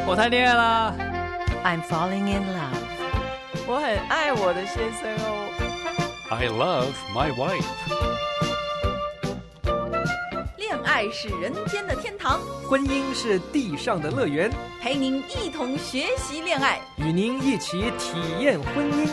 我谈恋爱啦。 I'm falling in love. 我很爱我的先生哦。 I love my wife. 恋爱是人间的天堂， 婚姻是地上的乐园， 陪您一同学习恋爱， 与您一起体验婚姻。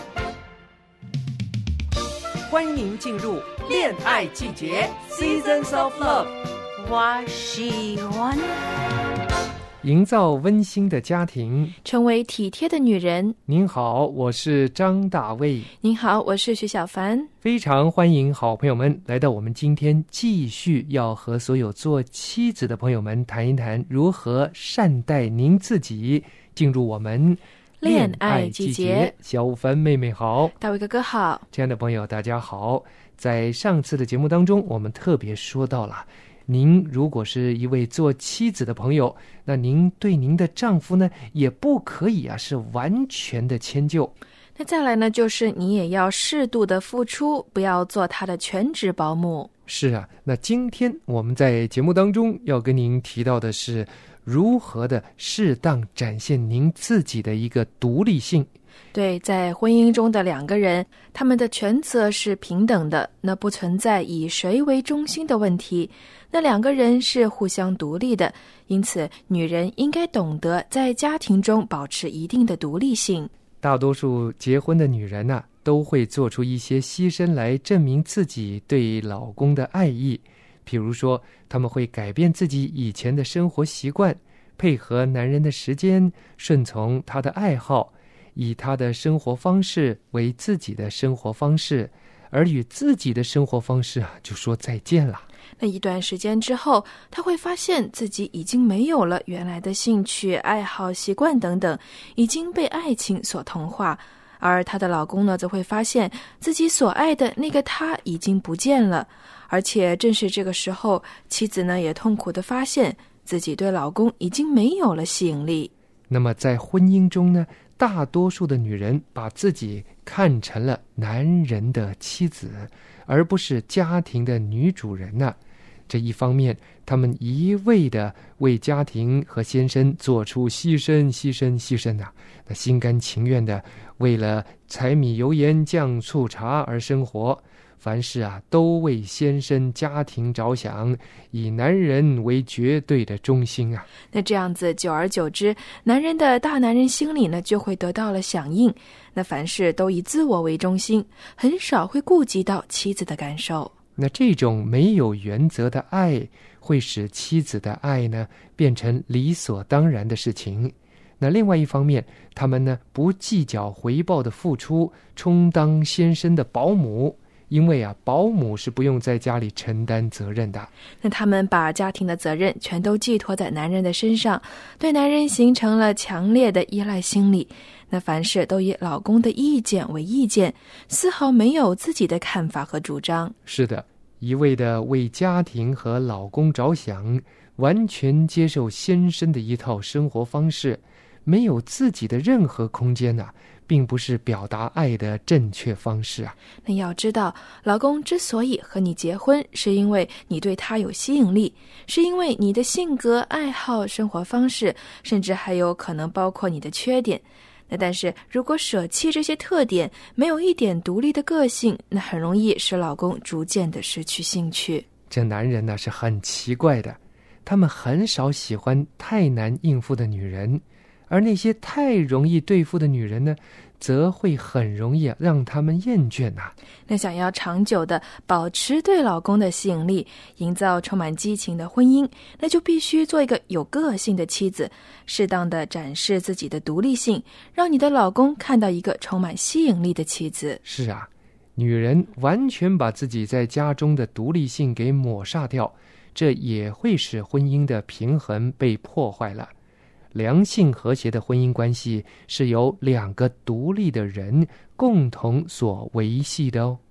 欢迎您进入恋爱季节 Seasons of Love。 我喜欢营造温馨的家庭， 成为体贴的女人。 您好，我是张大卫。 您好，我是徐小凡。 非常欢迎好朋友们来到我们今天继续要和所有做妻子的朋友们谈一谈如何善待您自己，进入我们恋爱季节。 小凡妹妹好， 大卫哥哥好。 亲爱的朋友大家好。在上次的节目当中，我们特别说到了，您如果是一位做妻子的朋友，那您对您的丈夫呢，也不可以是完全的迁就。 那再来呢，就是你也要适度的付出，不要做他的全职保姆。 是啊，那今天我们在节目当中要跟您提到的是，如何的适当展现您自己的一个独立性。 对，在婚姻中的两个人，他们的权责是平等的，那不存在以谁为中心的问题。那两个人是互相独立的，因此女人应该懂得在家庭中保持一定的独立性。 大多数结婚的女人都会做出一些牺牲来证明自己对老公的爱意。比如说，他们会改变自己以前的生活习惯，配合男人的时间，顺从他的爱好，以他的生活方式为自己的生活方式，而与自己的生活方式就说再见了。 那一段时间之后，她会发现自己已经没有了原来的兴趣、爱好、习惯等等，已经被爱情所同化。而她的老公呢，则会发现自己所爱的那个他已经不见了。而且正是这个时候，妻子呢也痛苦地发现自己对老公已经没有了吸引力。 那么在婚姻中呢，大多数的女人把自己看成了男人的妻子，而不是家庭的女主人这一方面，他们一味的为家庭和先生做出牺牲那心甘情愿的为了柴米油盐酱醋茶而生活，凡事都为先生家庭着想，以男人为绝对的中心那这样子久而久之，男人的大男人心理呢就会得到了响应，那凡事都以自我为中心，很少会顾及到妻子的感受。 那这种没有原则的爱，会使妻子的爱呢变成理所当然的事情。那另外一方面，他们呢不计较回报的付出，充当先生的保姆，因为保姆是不用在家里承担责任的。 那他们把家庭的责任全都寄托在男人的身上，对男人形成了强烈的依赖心理。那凡事都以老公的意见为意见，丝毫没有自己的看法和主张。 是的，一味的为家庭和老公着想，完全接受先生的一套生活方式，没有自己的任何空间并不是表达爱的正确方式那要知道，老公之所以和你结婚，是因为你对他有吸引力，是因为你的性格、爱好、生活方式，甚至还有可能包括你的缺点。那但是如果舍弃这些特点，没有一点独立的个性，那很容易使老公逐渐的失去兴趣。 这男人是很奇怪的，他们很少喜欢太难应付的女人，而那些太容易对付的女人呢，则会很容易让他们厌倦那想要长久的保持对老公的吸引力，营造充满激情的婚姻，那就必须做一个有个性的妻子，适当的展示自己的独立性，让你的老公看到一个充满吸引力的妻子。 是女人完全把自己在家中的独立性给抹煞掉，这也会使婚姻的平衡被破坏了。良性和谐的婚姻关系是由两个独立的人共同所维系的哦。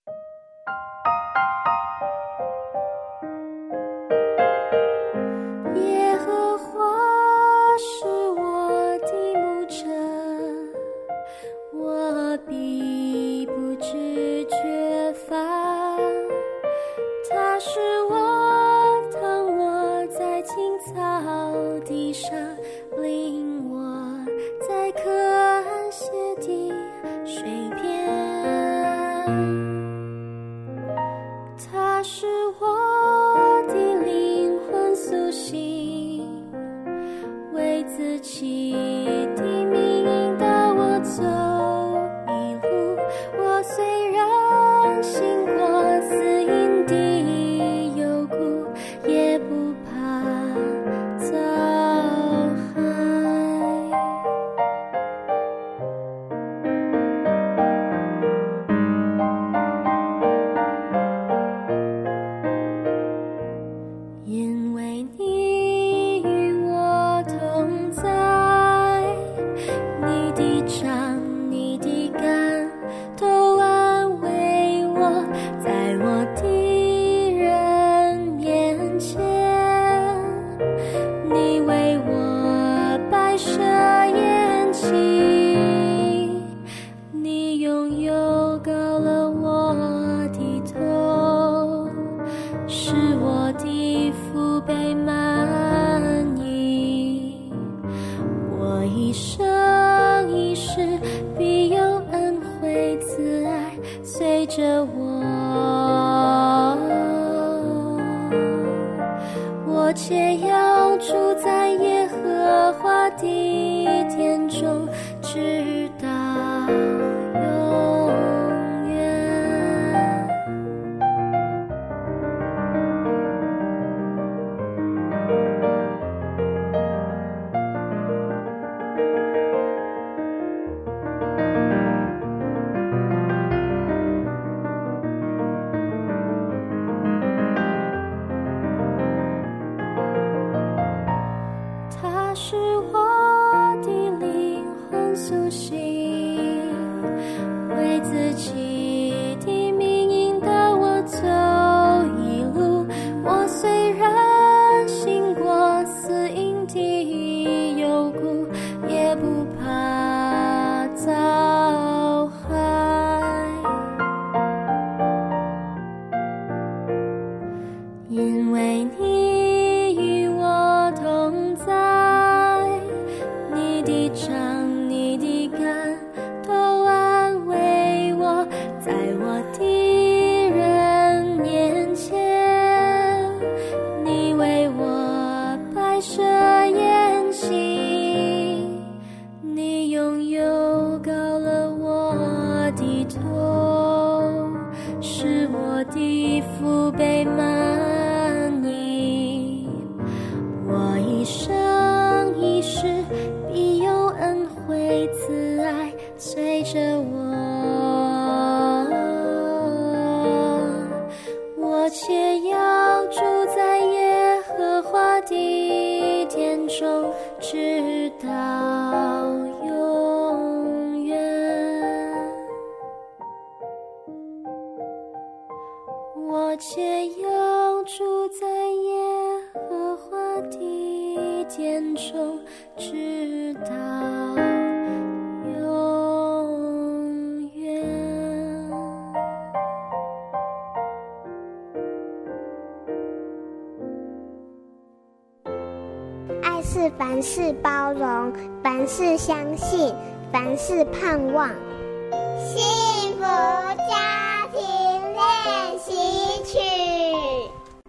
耶和华是我的牧者，我必不致缺乏。他使我躺卧在青草地上，领自己的命引导我走一路。我虽然行过死荫的幽谷，也不怕遭害。因为你与我同在，你的杖你的竿都安慰我，在我敌人面前，你为我摆设筵席，你拥有高了我的头，使我的腹背满溢。我一生一世必有恩惠慈爱随着我，我且要住在耶和华的殿中，直到永远。它是我的灵魂苏醒，为自己的命引导我走一路。我虽然行过死荫的幽谷，也不怕遭害，因为你与我同在，你的杖你的竿都安慰我，在我敌人面前，你为我摆设筵席，你拥有高了我的头，使我的腹背满溢。我一生一世必有恩惠慈爱随着我，我且要住在耶和华的殿中，直到永远。我且要住在耶和华的殿中，直到永远。 爱是凡事包容，凡事相信，凡事盼望。幸福家庭练习曲。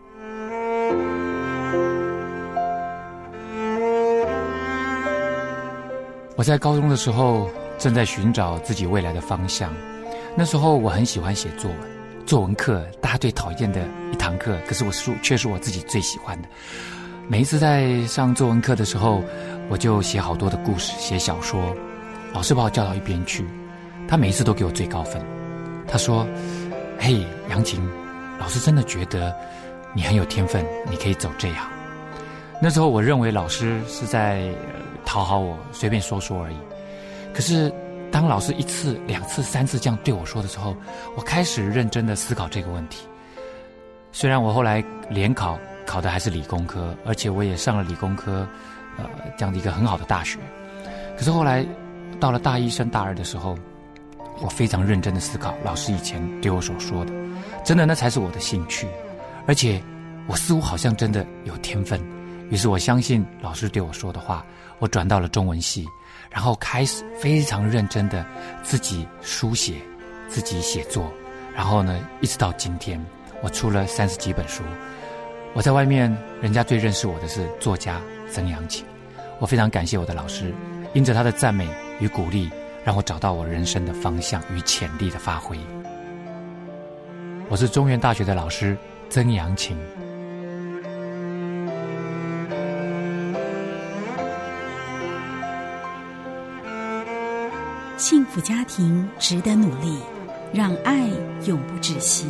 我在高中的时候正在寻找自己未来的方向，那时候我很喜欢写作文，作文课大家最讨厌的一堂课，可是却是我自己最喜欢的。每一次在上作文课的时候，我就写好多的故事，写小说，老师把我叫到一边去，他每一次都给我最高分。他说：嘿，杨琴，老师真的觉得你很有天分，你可以走这一行。那时候我认为老师是在讨好我，随便说说而已。可是当老师1次、2次、3次这样对我说的时候，我开始认真的思考这个问题。虽然我后来联考考的还是理工科，而且我也上了理工科这样的一个很好的大学，可是后来到了大1升大2的时候，我非常认真的思考老师以前对我所说的，真的那才是我的兴趣，而且我似乎好像真的有天分。于是我相信老师对我说的话，我转到了中文系，然后开始非常认真的自己书写，自己写作，然后呢一直到今天我出了30几本书。我在外面人家最认识我的是作家曾阳晴， 我非常感谢我的老师，因着他的赞美与鼓励，让我找到我人生的方向与潜力的发挥。我是中原大学的老师曾阳晴。 幸福家庭值得努力，让爱永不止息。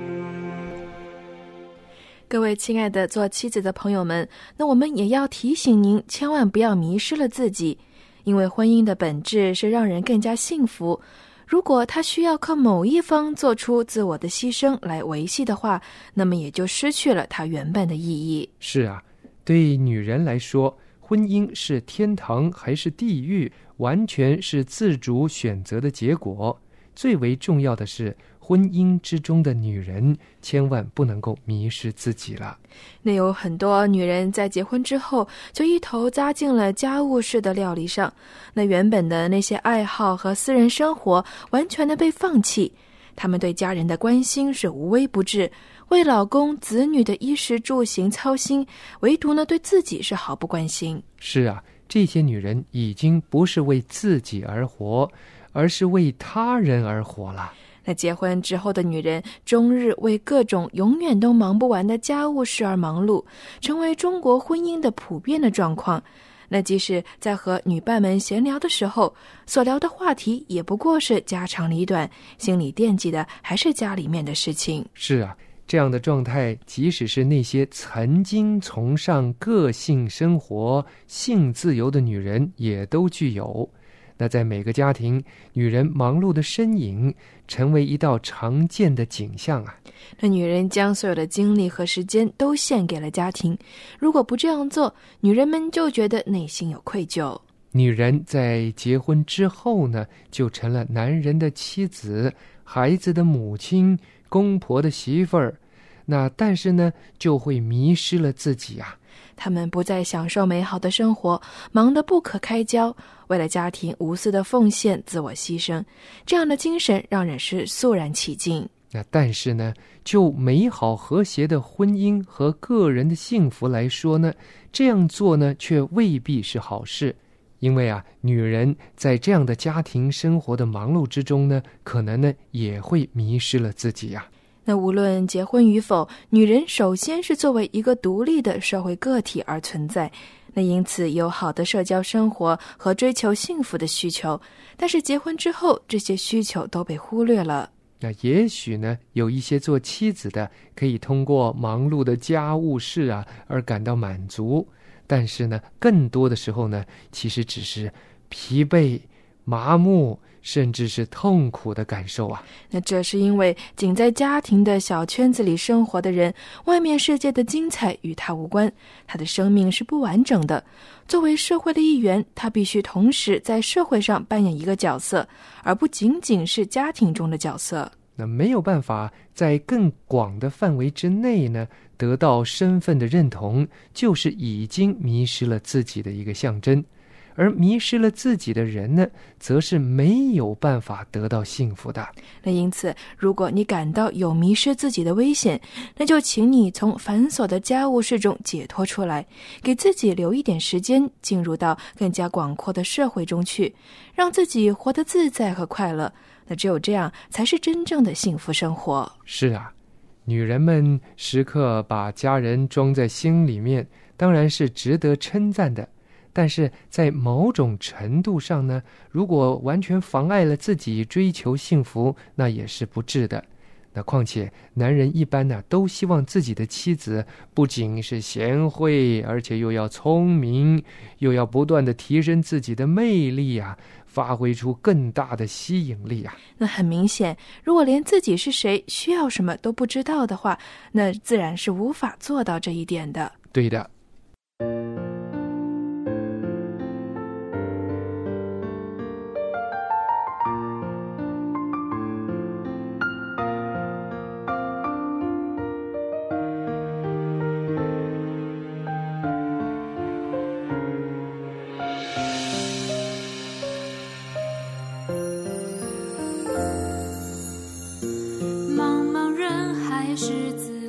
各位亲爱的做妻子的朋友们，那我们也要提醒您，千万不要迷失了自己，因为婚姻的本质是让人更加幸福。如果他需要靠某一方做出自我的牺牲来维系的话，那么也就失去了它原本的意义。 是啊，对女人来说，婚姻是天堂还是地狱，完全是自主选择的结果。最为重要的是，婚姻之中的女人千万不能够迷失自己了。 那有很多女人在结婚之后就一头扎进了家务事的料理上，那原本的那些爱好和私人生活完全的被放弃。她们对家人的关心是无微不至，为老公子女的衣食住行操心，唯独呢对自己是毫不关心。 是啊，这些女人已经不是为自己而活，而是为他人而活了。 那结婚之后的女人终日为各种永远都忙不完的家务事而忙碌，成为中国婚姻的普遍的状况。那即使在和女伴们闲聊的时候，所聊的话题也不过是家长里短，心里惦记的还是家里面的事情。 是啊，这样的状态，即使是那些曾经崇尚个性生活、性自由的女人也都具有。那在每个家庭，女人忙碌的身影成为一道常见的景象啊。 那女人将所有的精力和时间都献给了家庭，如果不这样做，女人们就觉得内心有愧疚。 女人在结婚之后呢，就成了男人的妻子、孩子的母亲、公婆的媳妇儿。那但是呢，就会迷失了自己啊。 他们不再享受美好的生活，忙得不可开交，为了家庭无私的奉献、自我牺牲，这样的精神让人是肃然起敬。 那但是呢，就美好和谐的婚姻和个人的幸福来说呢，这样做呢却未必是好事。因为啊，女人在这样的家庭生活的忙碌之中呢，可能呢也会迷失了自己啊。 那无论结婚与否，女人首先是作为一个独立的社会个体而存在，那因此有好的社交生活和追求幸福的需求，但是结婚之后，这些需求都被忽略了。 那也许呢，有一些做妻子的可以通过忙碌的家务事啊而感到满足，但是呢，更多的时候呢，其实只是疲惫、麻木，甚至是痛苦的感受啊。 那这是因为仅在家庭的小圈子里生活的人，外面世界的精彩与他无关，他的生命是不完整的。作为社会的一员，他必须同时在社会上扮演一个角色，而不仅仅是家庭中的角色。 那没有办法在更广的范围之内呢，得到身份的认同，就是已经迷失了自己的一个象征。而迷失了自己的人呢，则是没有办法得到幸福的。 那因此，如果你感到有迷失自己的危险，那就请你从繁琐的家务事中解脱出来，给自己留一点时间，进入到更加广阔的社会中去，让自己活得自在和快乐。那只有这样，才是真正的幸福生活。 是啊，女人们时刻把家人装在心里面，当然是值得称赞的。但是在某种程度上呢，如果完全妨碍了自己追求幸福，那也是不智的。那况且男人一般呢，都希望自己的妻子不仅是贤惠，而且又要聪明，又要不断的提升自己的魅力啊，发挥出更大的吸引力啊。 那很明显，如果连自己是谁、需要什么都不知道的话，那自然是无法做到这一点的。 对的。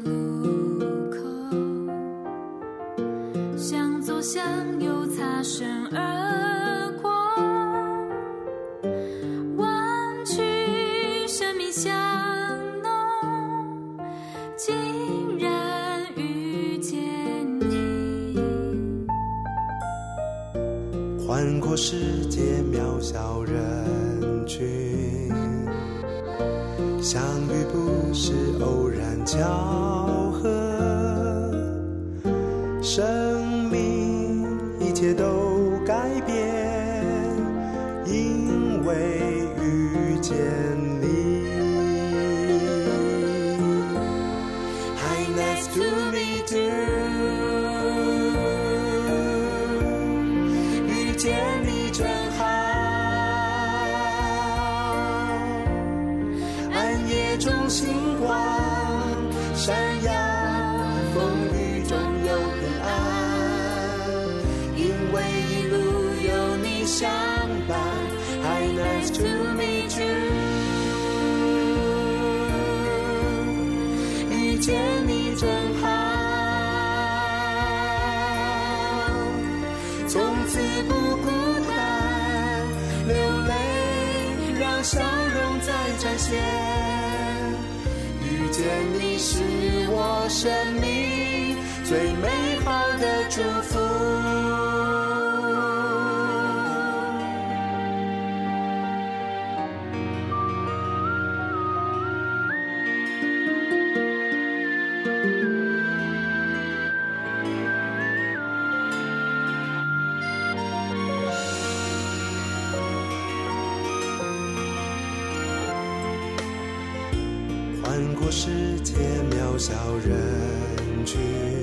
向左向右擦身而过，忘去生命香浓，竟然遇见你。 环过世界渺小人群，相遇不是偶然巧合，生命一切都改变，因为遇见你。 Hi, nice to meet you， 遇见你真好，暗夜中星光闪耀，风雨中有平安，因为一路有你相伴。Hi, nice to meet you， 遇见你真好，从此不孤单，流泪让笑容再展现。遇见你是我生命最美好的祝福。环过世界渺小人群，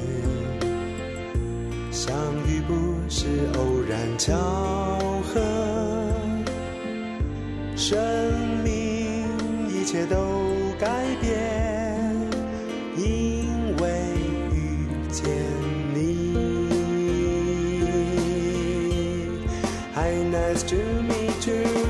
相遇不是偶然巧合，生命一切都改变，因为遇见你。Hi, nice to meet you。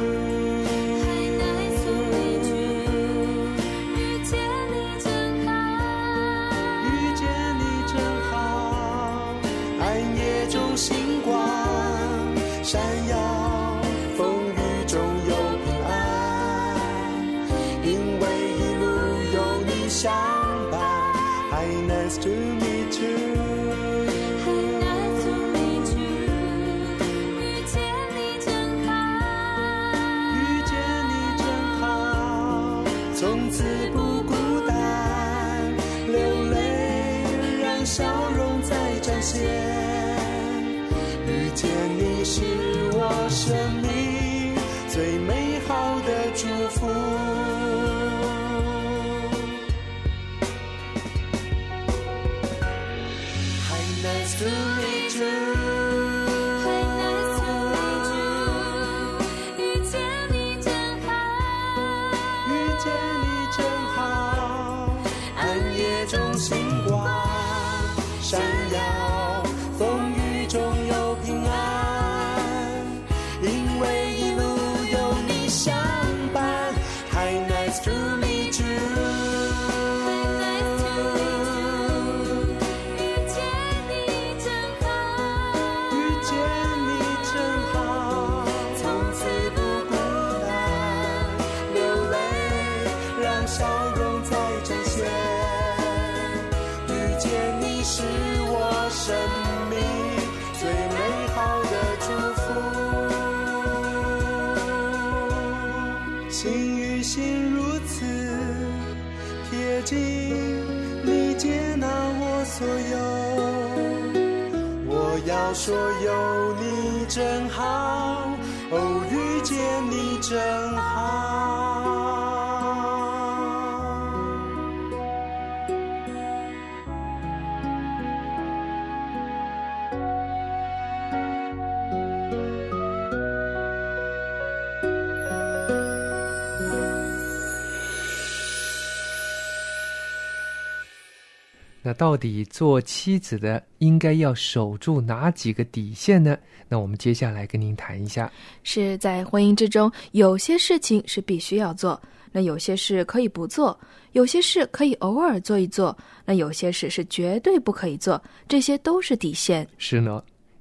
星光闪耀，风雨中有平安，因为一路有你相伴。Hi, nice to meet you。 Hi, nice to meet you， 遇见你真好， 遇见你真好，从此不孤单，流泪让笑容再展现。遇见你是我生命最美好的祝福。Hi, nice to meet you。 Hi, nice to meet you， 遇见你真好， 遇见你真好，暗夜中星光闪耀，风雨中有平安，因为一路有你相伴。Hi, nice to meet you。 Hi, nice to meet you， 遇见你真好， 遇见你真好，从此不孤单，流泪让笑容再展现。遇见你是我生命最美好的祝福。心与心如此贴近，你接纳我所有，我要说有你真好，哦，遇见你真好。 那到底做妻子的应该要守住哪几个底线呢？那我们接下来跟您谈一下。 是在婚姻之中，有些事情是必须要做，那有些事可以不做，有些事可以偶尔做一做，那有些事是绝对不可以做，这些都是底线。 是呢，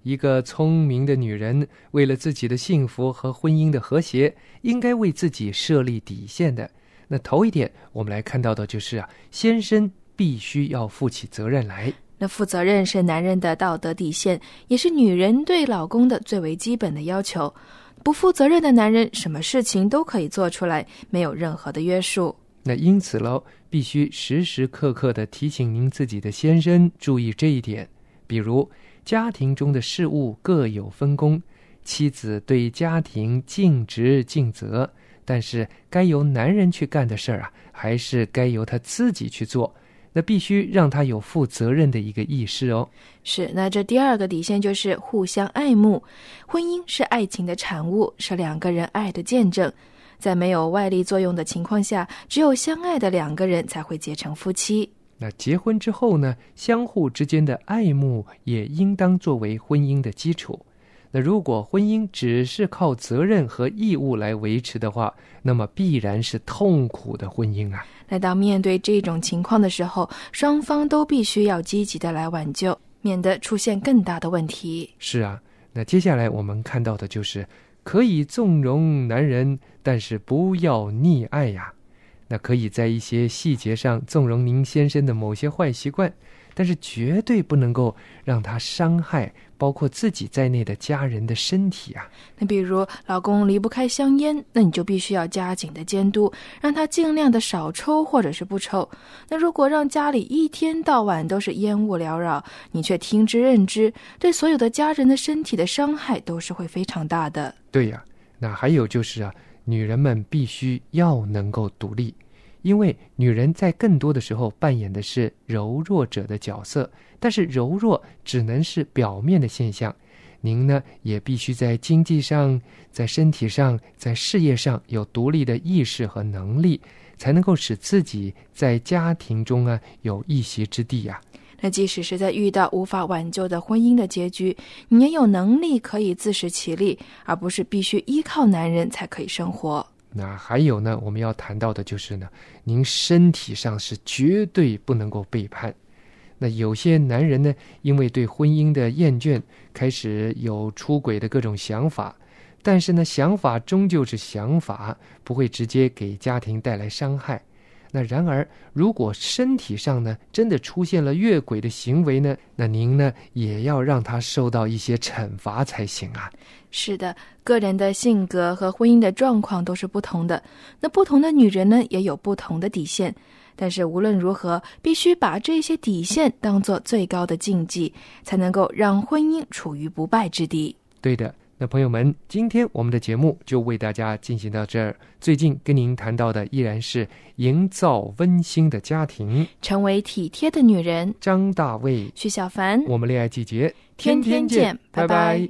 一个聪明的女人为了自己的幸福和婚姻的和谐，应该为自己设立底线的。那头一点我们来看到的就是先生必须要负起责任来。 那负责任是男人的道德底线，也是女人对老公的最为基本的要求。不负责任的男人什么事情都可以做出来，没有任何的约束。 那因此必须时时刻刻地提醒您自己的先生注意这一点。比如家庭中的事务各有分工，妻子对家庭尽职尽责，但是该由男人去干的事儿还是该由他自己去做。那必须让他有负责任的一个意识哦。 是，那这第二个底线就是互相爱慕。婚姻是爱情的产物，是两个人爱的见证。在没有外力作用的情况下，只有相爱的两个人才会结成夫妻。 那结婚之后呢，相互之间的爱慕也应当作为婚姻的基础。那如果婚姻只是靠责任和义务来维持的话，那么必然是痛苦的婚姻啊。 那当面对这种情况的时候，双方都必须要积极的来挽救，免得出现更大的问题。 是啊，那接下来我们看到的就是可以纵容男人，但是不要溺爱呀。那可以在一些细节上纵容您先生的某些坏习惯，但是绝对不能够让他伤害包括自己在内的家人的身体啊。 那比如老公离不开香烟，那你就必须要加紧的监督，让他尽量的少抽或者是不抽。那如果让家里一天到晚都是烟雾缭绕，你却听之任之，对所有的家人的身体的伤害都是会非常大的。 对呀，那还有就是女人们必须要能够独立，因为女人在更多的时候扮演的是柔弱者的角色，但是柔弱只能是表面的现象。您呢，也必须在经济上、在身体上、在事业上有独立的意识和能力，才能够使自己在家庭中有一席之地啊。 那即使是在遇到无法挽救的婚姻的结局，你也有能力可以自食其力，而不是必须依靠男人才可以生活。 那还有呢，我们要谈到的就是呢，您身体上是绝对不能够背叛。那有些男人呢，因为对婚姻的厌倦，开始有出轨的各种想法，但是呢，想法终究是想法，不会直接给家庭带来伤害。那然而如果身体上呢真的出现了越轨的行为呢，那您呢也要让他受到一些惩罚才行啊。 是的，个人的性格和婚姻的状况都是不同的，那不同的女人呢也有不同的底线，但是无论如何必须把这些底线当作最高的禁忌，才能够让婚姻处于不败之地。 对的，那朋友们，今天我们的节目就为大家进行到这儿。最近跟您谈到的依然是营造温馨的家庭， 成为体贴的女人。 张大卫、 徐小凡， 我们恋爱季节天天见，拜拜。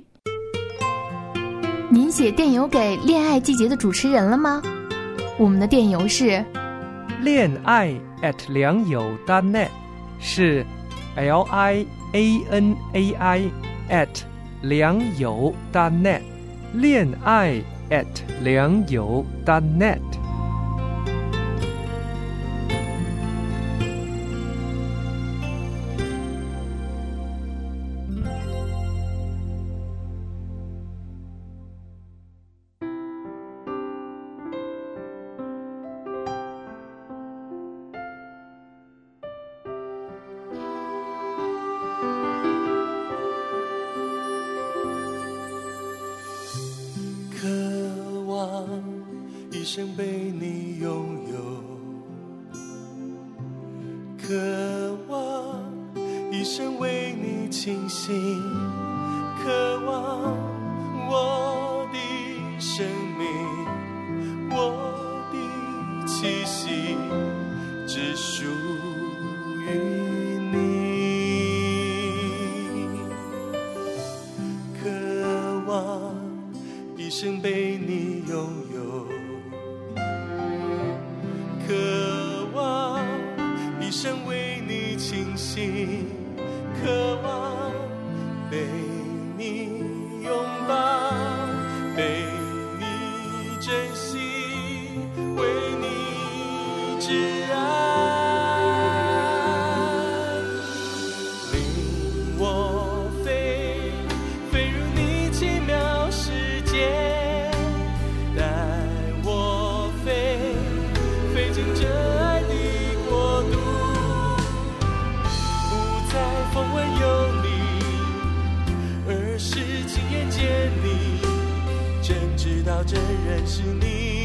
您写电邮给恋爱季节的主持人了吗？我们的电邮是恋爱@良友.net，是 LIANAI@ 良友 .net， 恋爱良友 .net。 一生被你拥有，渴望一生为你倾心，渴望我的生命，我的气息只属于你，渴望一生被你拥有，渴望一生为你倾心，渴望被你拥抱，被你珍惜，为你挚爱，领我飞，飞真认识你。